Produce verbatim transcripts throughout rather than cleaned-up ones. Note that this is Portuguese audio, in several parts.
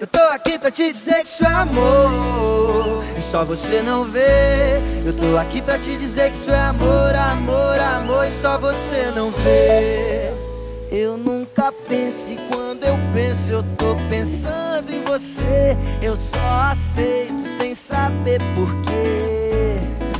Eu tô aqui pra te dizer que isso é amor e só você não vê. Eu tô aqui pra te dizer que isso é amor, amor, amor e só você não vê. Eu nunca penso, quando eu penso eu tô pensando em você. Eu só aceito sem saber porquê.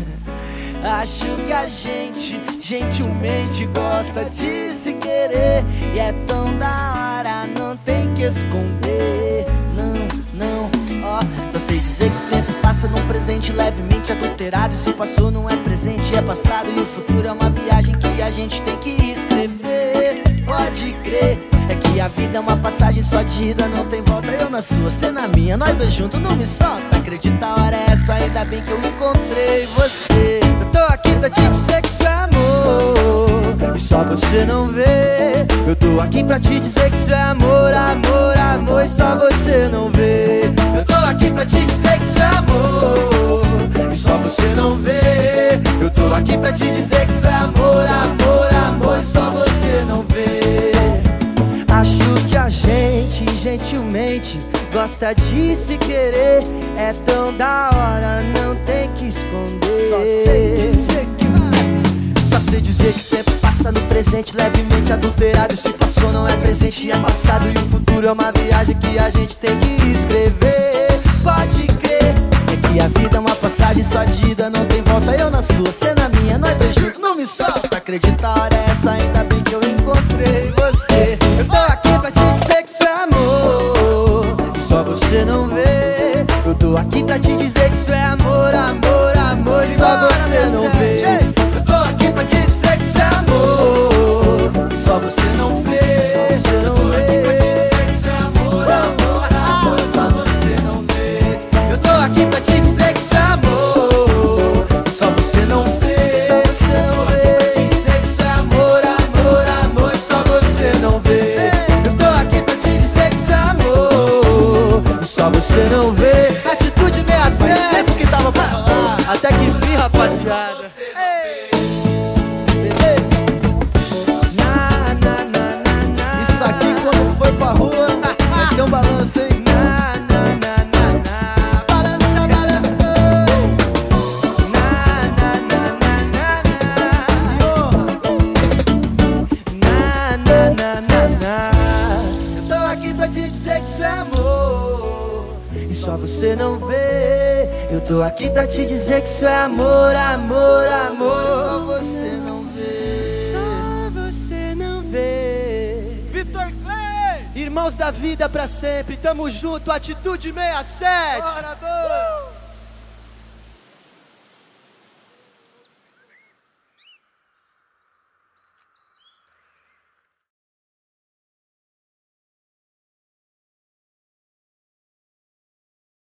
Acho que a gente gentilmente gosta de se querer, e é tão da hora, não tem que esconder. Não, não, ó, só sei dizer que o tempo passa num presente levemente adulterado. Se passou não é presente, é passado, e o futuro é uma viagem que a gente tem que escrever. Pode crer, é que a vida é uma passagem só de ida, não tem volta. Eu na sua, você na minha, nós dois juntos, não me solta. Acredita, a hora é essa, ainda bem que eu encontrei você. Eu tô aqui pra te dizer que isso é amor e só você não vê. Eu tô aqui pra te dizer que isso é amor, amor, amor e só você não vê. Eu tô aqui pra te dizer que isso é amor e só você não vê. Eu tô aqui pra te dizer que isso é amor, amor, amor e só você não vê. Acho que a gente gentilmente gosta de se querer, é tão da hora, não tem que esconder. Só sei dizer que vai. Só sei dizer que o tempo passa no presente levemente adulterado. Se passou não é presente, é passado, e o futuro é uma viagem que a gente tem que escrever. Pode crer, é que a vida é uma passagem só de ida, não tem volta. Eu na sua, você na minha, nós dois juntos, não me solta. Acredita, a hora é essa, ainda bem que eu encontrei você. Eu tô aqui pra te dizer que isso é amor e só você não vê. Eu tô aqui pra te dizer que isso é amor, amor, amor e só você não vê. Eu tô aqui pra te dizer que isso é amor e só você não vê. Só você não vê. Eu tô aqui pra te dizer que isso é amor, amor, amor e só você não vê. Eu tô aqui pra te dizer que isso é amor e só você não vê. Só você não vê. Eu tô aqui pra te dizer que isso é amor, amor, amor e só você não vê. Eu tô aqui pra te dizer que isso é amor e só você não vê. Atitude sessenta e sete. Faz tempo que tava pra rolar, até que enfim, rapaziada. Na, na, na, na, na. Isso aqui quando foi pra rua vai ser um balanço, hein? Na, na, na, na, na. Balança, balança. Na, na, na, na, na, na. Na, na, na, na, na. Eu tô aqui pra te dizer que isso é amor e só você não vê. Eu tô aqui pra te dizer que isso é amor, amor, amor. Só você não vê. Só você não vê. Vitor Clay! Irmãos da vida pra sempre, tamo junto, atitude sessenta e sete. Bora, boa!